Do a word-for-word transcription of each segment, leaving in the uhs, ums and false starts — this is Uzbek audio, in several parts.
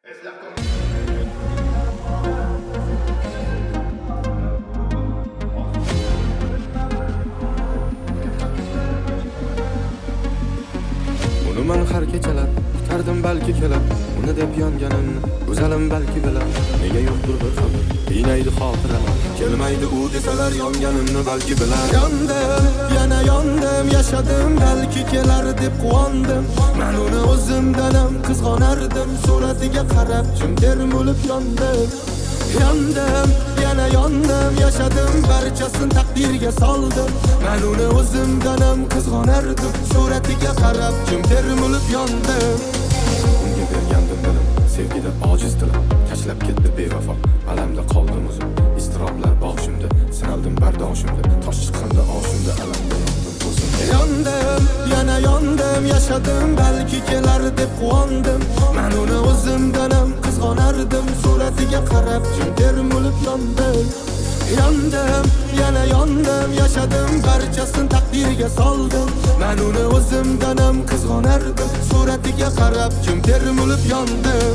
Uni men har kechalar kutardim balki kelar, uni deb yonganimni o'zalim balki bilar. Nega yo'qdir bir xabar, qiynaydi xotiralar, kelmaydi u desalar yonganimni balki bilar. Yondim, yana yondim, yashadim, balki kelar deb quvondim. Men uni o'zimdan ham qizg'onardim, suratiga qarab jim termulib yondim. Yondim, yana yondim, yashadim, barchasini taqdirga soldim. Men uni o'zimdan ham qizg'onardim, suratiga qarab jim termulib yondim. Unga bergandim dilim, sevgida ojiz dilim, tashlab ketdi bevafo, alamda qoldim o'zim. Iztiroblar boshimda, sinaldim bardoshimda, tosh chiqqanda oshimda alamda yondim o'zim. Yondim, yana yondim, yashadim, balki kelar deb quvondim. Men uni o'zimdan ham qizg'onardim, suratiga qarab jim termulib yondim. Yondim, yana yondim, yashadim, barchasini taqdirga soldim. Men uni o'zimdan ham qizg'onardim, suratiga qarab jim termulib yondim.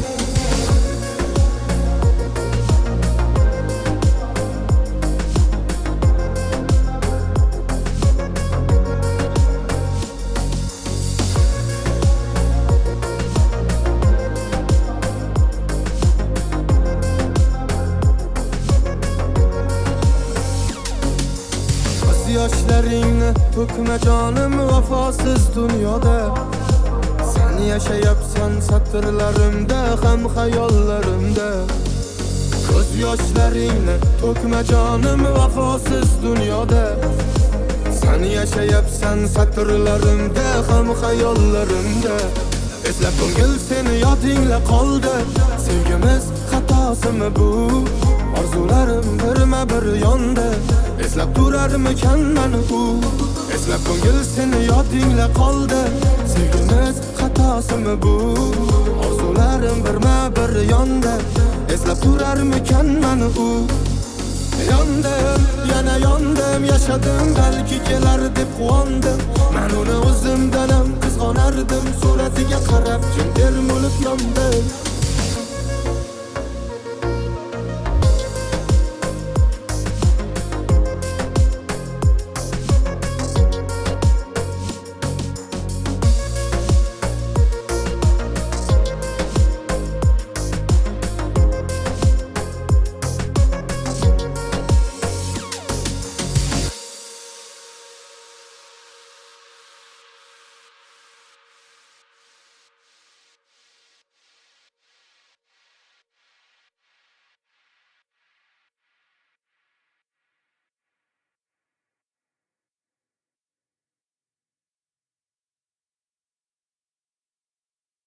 Yoshlaringni to'kma jonim vafosiz dunyoda. Sen yashayapsan satrlarimda, ham xayollarimda. Ko'z yoshlaringni to'kma jonim vafosiz dunyoda. Sen yashayapsan satrlarimda, ham xayollarimda. Eslab ko'ngil seni yodingla qoldi. Sevgimiz xatosimi bu? Orzularim birma-bir yondi. Eslab turarmikan meni u? Eslab ko'ngil seni yodingla qoldi. Sevgimiz xatosimi bu? Orzularim birma-bir yondi. Eslab turarmikan meni u? Yondim, yana yondim, yashadim, balki kelar deb quvondim. Men uni o'zimdan ham qizg'onardim, suratiga qarab jim termulib yondim.